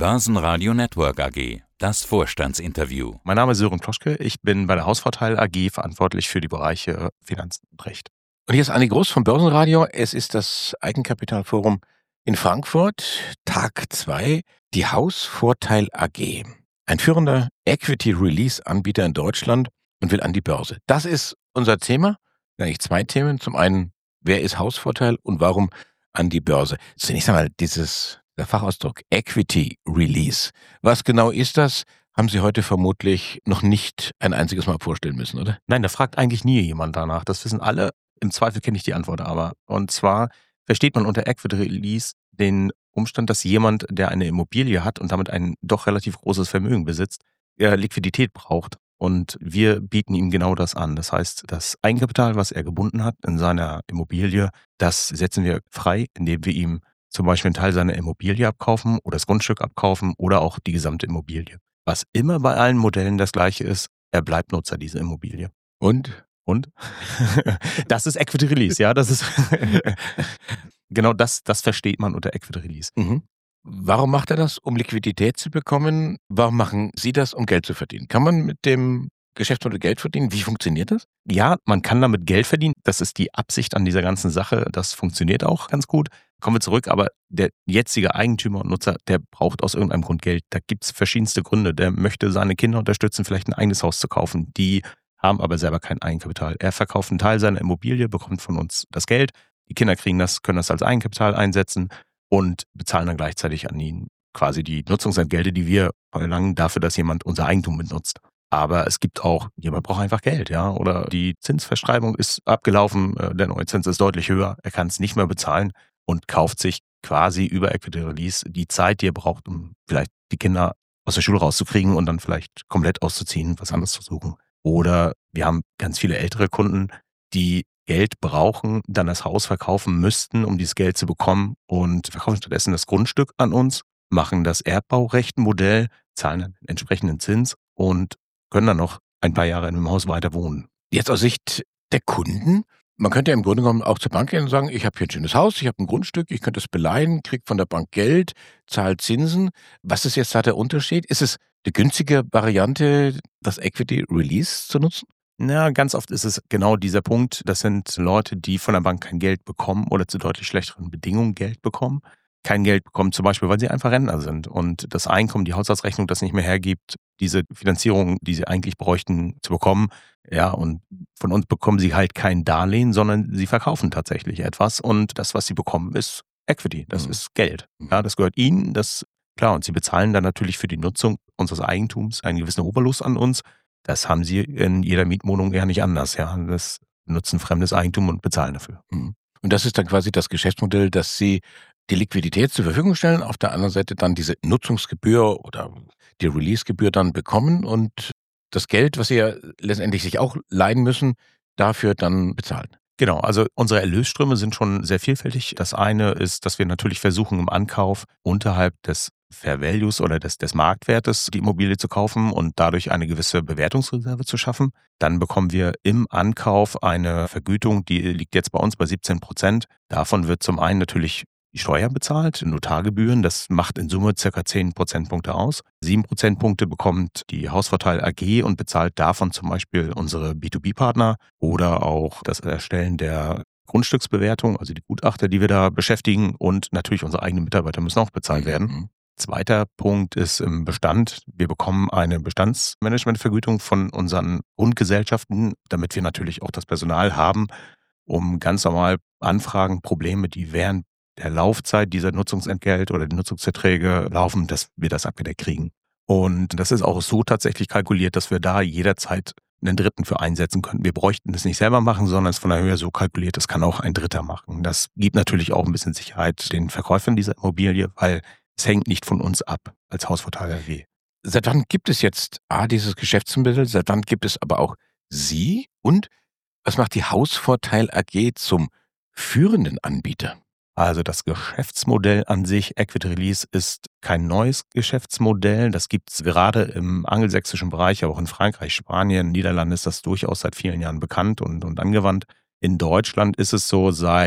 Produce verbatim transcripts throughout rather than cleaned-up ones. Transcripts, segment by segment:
Börsenradio Network A G, das Vorstandsinterview. Mein Name ist Sören Kloschke, ich bin bei der Hausvorteil A G verantwortlich für die Bereiche Finanzen und Recht. Und hier ist Andi Groß vom Börsenradio. Es ist das Eigenkapitalforum in Frankfurt, Tag zwei, die Hausvorteil A G. Ein führender Equity-Release-Anbieter in Deutschland und will an die Börse. Das ist unser Thema. Eigentlich zwei Themen. Zum einen, wer ist Hausvorteil und warum an die Börse? Zunächst einmal dieses, der Fachausdruck Equity-Release. Was genau ist das? Haben Sie heute vermutlich noch nicht ein einziges Mal vorstellen müssen, oder? Nein, da fragt eigentlich nie jemand danach. Das wissen alle. Im Zweifel kenne ich die Antwort aber. Und zwar versteht man unter Equity Release den Umstand, dass jemand, der eine Immobilie hat und damit ein doch relativ großes Vermögen besitzt, er Liquidität braucht. Und wir bieten ihm genau das an. Das heißt, das Eigenkapital, was er gebunden hat in seiner Immobilie, das setzen wir frei, indem wir ihm zum Beispiel einen Teil seiner Immobilie abkaufen oder das Grundstück abkaufen oder auch die gesamte Immobilie. Was immer bei allen Modellen das Gleiche ist, er bleibt Nutzer dieser Immobilie. Und? Und? Das ist Equity Release, ja, das ist genau das, das versteht man unter Equity Release. Mhm. Warum macht er das? Um Liquidität zu bekommen? Warum machen Sie das, um Geld zu verdienen? Kann man mit dem Geschäftsmodell Geld verdienen? Wie funktioniert das? Ja, man kann damit Geld verdienen. Das ist die Absicht an dieser ganzen Sache. Das funktioniert auch ganz gut. Kommen wir zurück, aber der jetzige Eigentümer und Nutzer, der braucht aus irgendeinem Grund Geld. Da gibt es verschiedenste Gründe. Der möchte seine Kinder unterstützen, vielleicht ein eigenes Haus zu kaufen. Die haben aber selber kein Eigenkapital. Er verkauft einen Teil seiner Immobilie, bekommt von uns das Geld. Die Kinder kriegen das, können das als Eigenkapital einsetzen und bezahlen dann gleichzeitig an ihn quasi die Nutzungsentgelte, die wir verlangen dafür, dass jemand unser Eigentum benutzt. Aber es gibt auch, jemand braucht einfach Geld, ja, oder die Zinsverschreibung ist abgelaufen, der neue Zins ist deutlich höher, er kann es nicht mehr bezahlen und kauft sich quasi über Equity Release die Zeit, die er braucht, um vielleicht die Kinder aus der Schule rauszukriegen und dann vielleicht komplett auszuziehen, was anderes zu suchen. Oder wir haben ganz viele ältere Kunden, die Geld brauchen, dann das Haus verkaufen müssten, um dieses Geld zu bekommen und verkaufen stattdessen das Grundstück an uns, machen das Erbbaurechtmodell, zahlen dann den entsprechenden Zins und können dann noch ein paar Jahre in dem Haus weiter wohnen. Jetzt aus Sicht der Kunden, man könnte ja im Grunde genommen auch zur Bank gehen und sagen, ich habe hier ein schönes Haus, ich habe ein Grundstück, ich könnte es beleihen, kriege von der Bank Geld, zahle Zinsen. Was ist jetzt da der Unterschied? Ist es die günstige Variante, das Equity Release zu nutzen? Na, ganz oft ist es genau dieser Punkt. Das sind Leute, die von der Bank kein Geld bekommen oder zu deutlich schlechteren Bedingungen Geld bekommen. Kein Geld bekommen zum Beispiel, weil sie einfach Rentner sind und das Einkommen, die Haushaltsrechnung das nicht mehr hergibt, diese Finanzierung, die sie eigentlich bräuchten, zu bekommen. Ja, und von uns bekommen sie halt kein Darlehen, sondern sie verkaufen tatsächlich etwas und das, was sie bekommen, ist Equity, das mhm. ist Geld. Ja, das gehört ihnen, das klar, und sie bezahlen dann natürlich für die Nutzung unseres Eigentums einen gewissen Obolus an uns. Das haben sie in jeder Mietwohnung eher nicht anders. Ja, das nutzen fremdes Eigentum und bezahlen dafür. Mhm. Und das ist dann quasi das Geschäftsmodell, dass sie die Liquidität zur Verfügung stellen, auf der anderen Seite dann diese Nutzungsgebühr oder die Releasegebühr dann bekommen und das Geld, was sie ja letztendlich sich auch leihen müssen, dafür dann bezahlen. Genau, also unsere Erlösströme sind schon sehr vielfältig. Das eine ist, dass wir natürlich versuchen, im Ankauf unterhalb des Fair Values oder des, des Marktwertes die Immobilie zu kaufen und dadurch eine gewisse Bewertungsreserve zu schaffen. Dann bekommen wir im Ankauf eine Vergütung, die liegt jetzt bei uns bei siebzehn Prozent. Davon wird zum einen natürlich die Steuer bezahlt, Notargebühren, das macht in Summe ca. zehn Prozentpunkte aus. sieben Prozentpunkte bekommt die Hausvorteil A G und bezahlt davon zum Beispiel unsere B zwei B-Partner oder auch das Erstellen der Grundstücksbewertung, also die Gutachter, die wir da beschäftigen und natürlich unsere eigenen Mitarbeiter müssen auch bezahlt werden. Mhm. Zweiter Punkt ist im Bestand. Wir bekommen eine Bestandsmanagementvergütung von unseren Grundgesellschaften, damit wir natürlich auch das Personal haben, um ganz normal Anfragen, Probleme, die während der Laufzeit dieser Nutzungsentgelt oder die Nutzungsverträge laufen, dass wir das abgedeckt kriegen. Und das ist auch so tatsächlich kalkuliert, dass wir da jederzeit einen Dritten für einsetzen könnten. Wir bräuchten das nicht selber machen, sondern es ist von der Höhe so kalkuliert, das kann auch ein Dritter machen. Das gibt natürlich auch ein bisschen Sicherheit den Verkäufern dieser Immobilie, weil es hängt nicht von uns ab als Hausvorteil A G. Seit wann gibt es jetzt A, dieses Geschäftsmodell, seit wann gibt es aber auch Sie und was macht die Hausvorteil A G zum führenden Anbieter? Also das Geschäftsmodell an sich, Equity Release, ist kein neues Geschäftsmodell. Das gibt es gerade im angelsächsischen Bereich, aber auch in Frankreich, Spanien, Niederlande ist das durchaus seit vielen Jahren bekannt und, und angewandt. In Deutschland ist es so seit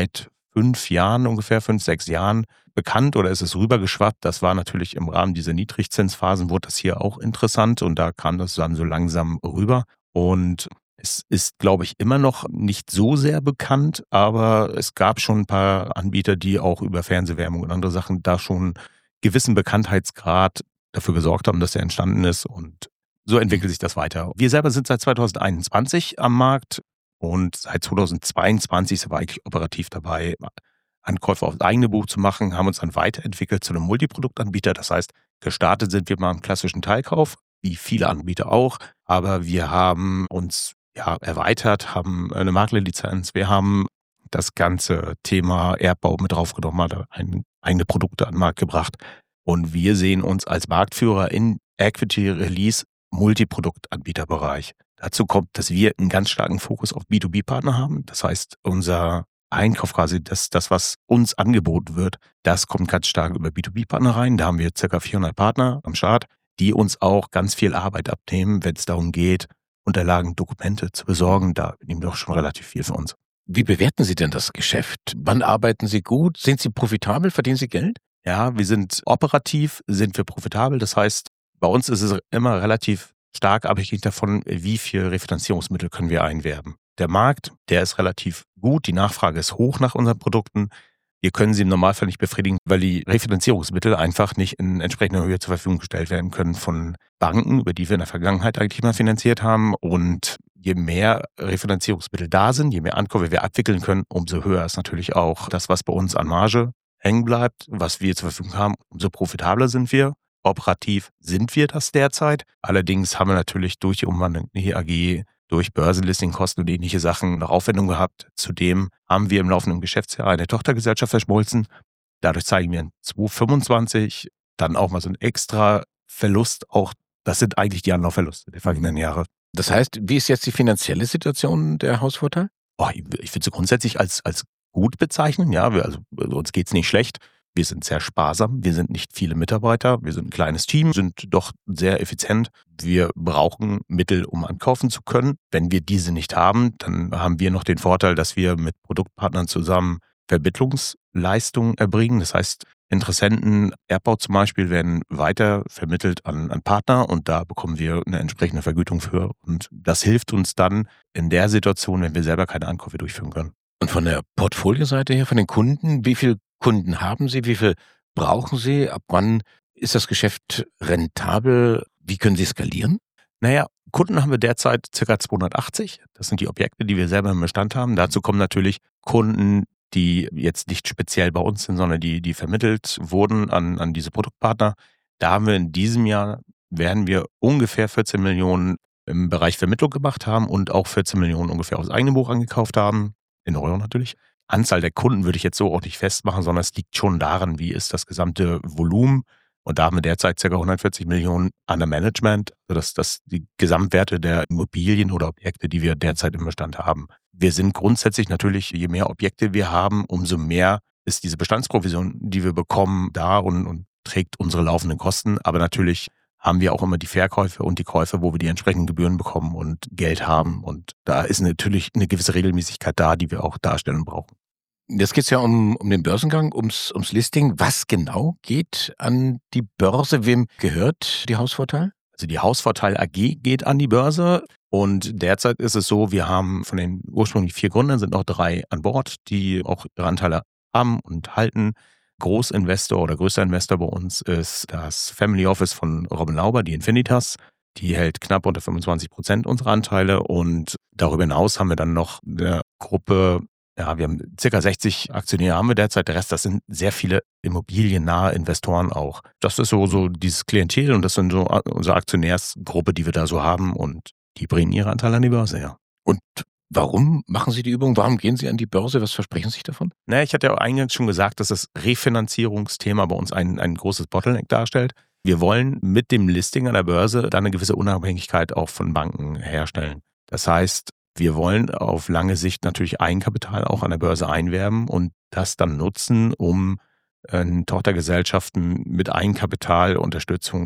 fünf Jahren ungefähr, fünf, sechs Jahren bekannt oder ist es rübergeschwappt. Das war natürlich im Rahmen dieser Niedrigzinsphasen, wurde das hier auch interessant und da kam das dann so langsam rüber. Und es ist, glaube ich, immer noch nicht so sehr bekannt, aber es gab schon ein paar Anbieter, die auch über Fernsehwerbung und andere Sachen da schon gewissen Bekanntheitsgrad dafür gesorgt haben, dass er entstanden ist und so entwickelt sich das weiter. Wir selber sind seit zweitausendeinundzwanzig am Markt und seit zweitausendzweiundzwanzig sind wir eigentlich operativ dabei, Ankäufe aufs eigene Buch zu machen, haben uns dann weiterentwickelt zu einem Multiproduktanbieter. Das heißt, gestartet sind wir mal im klassischen Teilkauf, wie viele Anbieter auch, aber wir haben uns ja erweitert, haben eine Maklerlizenz, wir haben das ganze Thema Erbbau mit draufgenommen, hat ein, eigene Produkte an den Markt gebracht und wir sehen uns als Marktführer in Equity Release Multiproduktanbieterbereich. Dazu kommt, dass wir einen ganz starken Fokus auf B zwei B Partner haben. Das heißt, unser Einkauf quasi, das, das, was uns angeboten wird, das kommt ganz stark über B zwei B Partner rein. Da haben wir ca. vierhundert Partner am Start, die uns auch ganz viel Arbeit abnehmen, wenn es darum geht, Unterlagen, Dokumente zu besorgen. Da nehmen wir doch schon relativ viel für uns. Wie bewerten Sie denn das Geschäft? Wann arbeiten Sie gut? Sind Sie profitabel? Verdienen Sie Geld? Ja, wir sind operativ, sind wir profitabel. Das heißt, bei uns ist es immer relativ stark abhängig davon, wie viel Refinanzierungsmittel können wir einwerben. Der Markt, der ist relativ gut, die Nachfrage ist hoch nach unseren Produkten. Wir können sie im Normalfall nicht befriedigen, weil die Refinanzierungsmittel einfach nicht in entsprechender Höhe zur Verfügung gestellt werden können von Banken, über die wir in der Vergangenheit eigentlich mal finanziert haben. Und je mehr Refinanzierungsmittel da sind, je mehr Ankäufe wir abwickeln können, umso höher ist natürlich auch das, was bei uns an Marge hängen bleibt, was wir zur Verfügung haben, umso profitabler sind wir. Operativ sind wir das derzeit. Allerdings haben wir natürlich durch die Umwandlung in die A G, durch Börsenlistingkosten und ähnliche Sachen noch Aufwendungen gehabt. Zudem haben wir im laufenden Geschäftsjahr eine Tochtergesellschaft verschmolzen. Dadurch zeigen wir in zweitausendfünfundzwanzig dann auch mal so einen extra Verlust. Auch das sind eigentlich die Anlaufverluste der vergangenen Jahre. Das heißt, wie ist jetzt die finanzielle Situation der Hausvorteil? Oh, ich ich würde sie grundsätzlich als, als gut bezeichnen. Ja, wir, also uns geht's nicht schlecht. Wir sind sehr sparsam, wir sind nicht viele Mitarbeiter, wir sind ein kleines Team, sind doch sehr effizient. Wir brauchen Mittel, um ankaufen zu können. Wenn wir diese nicht haben, dann haben wir noch den Vorteil, dass wir mit Produktpartnern zusammen Vermittlungsleistungen erbringen. Das heißt, Interessenten, Erbbau zum Beispiel, werden weiter vermittelt an, an Partner und da bekommen wir eine entsprechende Vergütung für. Und das hilft uns dann in der Situation, wenn wir selber keine Ankäufe durchführen können. Und von der Portfolioseite her, von den Kunden, wie viele Kunden haben Sie? Wie viel brauchen Sie? Ab wann ist das Geschäft rentabel? Wie können Sie skalieren? Naja, Kunden haben wir derzeit ca. zweihundertachtzig. Das sind die Objekte, die wir selber im Bestand haben. Dazu kommen natürlich Kunden, die jetzt nicht speziell bei uns sind, sondern die, die vermittelt wurden an, an diese Produktpartner. Da haben wir in diesem Jahr, werden wir ungefähr vierzehn Millionen im Bereich Vermittlung gemacht haben und auch vierzehn Millionen ungefähr aus eigenem Buch angekauft haben. In Euro natürlich. Anzahl der Kunden würde ich jetzt so auch nicht festmachen, sondern es liegt schon daran, wie ist das gesamte Volumen. Und da haben wir derzeit ca. hundertvierzig Millionen under Management, sodass das die Gesamtwerte der Immobilien oder Objekte, die wir derzeit im Bestand haben. Wir sind grundsätzlich natürlich, je mehr Objekte wir haben, umso mehr ist diese Bestandsprovision, die wir bekommen, da und, und trägt unsere laufenden Kosten. Aber natürlich haben wir auch immer die Verkäufe und die Käufe, wo wir die entsprechenden Gebühren bekommen und Geld haben. Und da ist natürlich eine gewisse Regelmäßigkeit da, die wir auch darstellen brauchen. Jetzt geht es ja um, um den Börsengang, ums, ums Listing. Was genau geht an die Börse? Wem gehört die Hausvorteil? Also die Hausvorteil A G geht an die Börse. Und derzeit ist es so, wir haben von den ursprünglich vier Gründern sind noch drei an Bord, die auch ihre Anteile haben und halten. Großinvestor oder größter Investor bei uns ist das Family Office von Robin Lauber, die Infinitas. Die hält knapp unter fünfundzwanzig Prozent unserer Anteile und darüber hinaus haben wir dann noch eine Gruppe, ja, wir haben circa sechzig Aktionäre haben wir derzeit. Der Rest, das sind sehr viele immobiliennahe Investoren auch. Das ist so, so dieses Klientel und das sind so unsere Aktionärsgruppe, die wir da so haben und die bringen ihre Anteile an die Börse, ja. Und warum machen Sie die Übung? Warum gehen Sie an die Börse? Was versprechen Sie sich davon? Naja, ich hatte ja eingangs schon gesagt, dass das Refinanzierungsthema bei uns ein, ein großes Bottleneck darstellt. Wir wollen mit dem Listing an der Börse dann eine gewisse Unabhängigkeit auch von Banken herstellen. Das heißt, wir wollen auf lange Sicht natürlich Eigenkapital auch an der Börse einwerben und das dann nutzen, um äh, Tochtergesellschaften mit Eigenkapitalunterstützung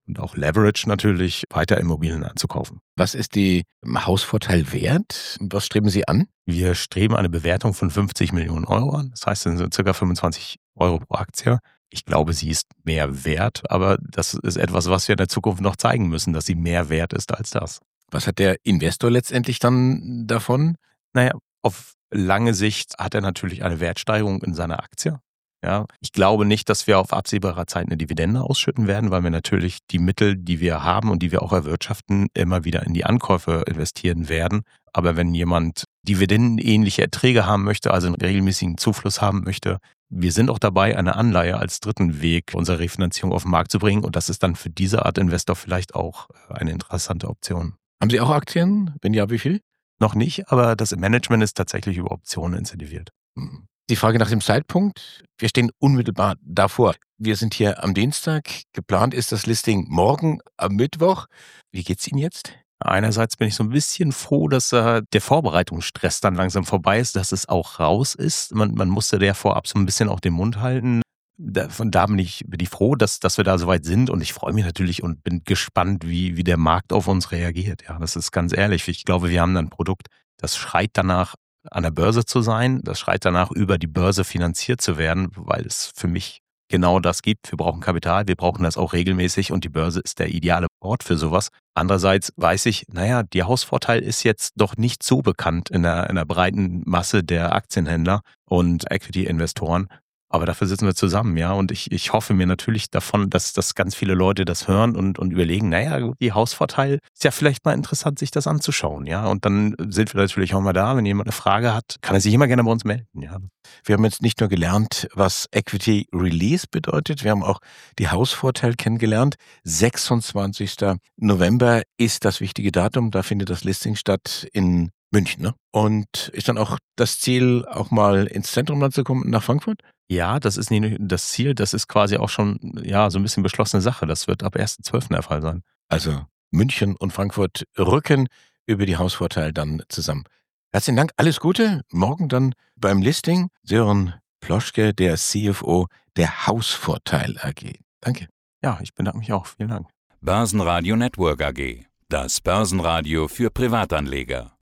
und auch Leverage natürlich, weiter Immobilien anzukaufen. Was ist die Hausvorteil wert? Was streben Sie an? Wir streben eine Bewertung von fünfzig Millionen Euro an. Das heißt, das sind ca. fünfundzwanzig Euro pro Aktie. Ich glaube, sie ist mehr wert, aber das ist etwas, was wir in der Zukunft noch zeigen müssen, dass sie mehr wert ist als das. Was hat der Investor letztendlich dann davon? Naja, auf lange Sicht hat er natürlich eine Wertsteigerung in seiner Aktie. Ja, ich glaube nicht, dass wir auf absehbarer Zeit eine Dividende ausschütten werden, weil wir natürlich die Mittel, die wir haben und die wir auch erwirtschaften, immer wieder in die Ankäufe investieren werden. Aber wenn jemand dividendenähnliche Erträge haben möchte, also einen regelmäßigen Zufluss haben möchte, wir sind auch dabei, eine Anleihe als dritten Weg unserer Refinanzierung auf den Markt zu bringen. Und das ist dann für diese Art Investor vielleicht auch eine interessante Option. Haben Sie auch Aktien? Wenn ja, wie viel? Noch nicht, aber das Management ist tatsächlich über Optionen incentiviert. Die Frage nach dem Zeitpunkt. Wir stehen unmittelbar davor. Wir sind hier am Dienstag. Geplant ist das Listing morgen am Mittwoch. Wie geht's Ihnen jetzt? Einerseits bin ich so ein bisschen froh, dass äh, der Vorbereitungsstress dann langsam vorbei ist, dass es auch raus ist. Man, man musste der vorab so ein bisschen auch den Mund halten. Da, von da bin ich, bin ich froh, dass, dass wir da soweit sind. Und ich freue mich natürlich und bin gespannt, wie, wie der Markt auf uns reagiert. Ja, das ist ganz ehrlich. Ich glaube, wir haben ein Produkt, das schreit danach, an der Börse zu sein. Das schreit danach, über die Börse finanziert zu werden, weil es für mich genau das gibt. Wir brauchen Kapital, wir brauchen das auch regelmäßig und die Börse ist der ideale Ort für sowas. Andererseits weiß ich, naja, der Hausvorteil ist jetzt doch nicht so bekannt in der, in der breiten Masse der Aktienhändler und Equity-Investoren. Aber dafür sitzen wir zusammen, ja. Und ich, ich hoffe mir natürlich davon, dass, dass ganz viele Leute das hören und, und überlegen, naja, die Hausvorteil ist ja vielleicht mal interessant, sich das anzuschauen, ja. Und dann sind wir natürlich auch mal da. Wenn jemand eine Frage hat, kann er sich immer gerne bei uns melden, ja. Wir haben jetzt nicht nur gelernt, was Equity Release bedeutet, wir haben auch die Hausvorteil kennengelernt. sechsundzwanzigster November ist das wichtige Datum, da findet das Listing statt in München, ne? Und ist dann auch das Ziel, auch mal ins Zentrum dann zu kommen, nach Frankfurt? Ja, das ist nicht nur das Ziel, das ist quasi auch schon ja so ein bisschen beschlossene Sache. Das wird ab ersten zwölften der Fall sein. Also München und Frankfurt rücken über die Hausvorteil dann zusammen. Herzlichen Dank, alles Gute. Morgen dann beim Listing Sören Ploschke, der C F O der Hausvorteil A G. Danke. Ja, ich bedanke mich auch. Vielen Dank. Börsenradio Network A G. Das Börsenradio für Privatanleger.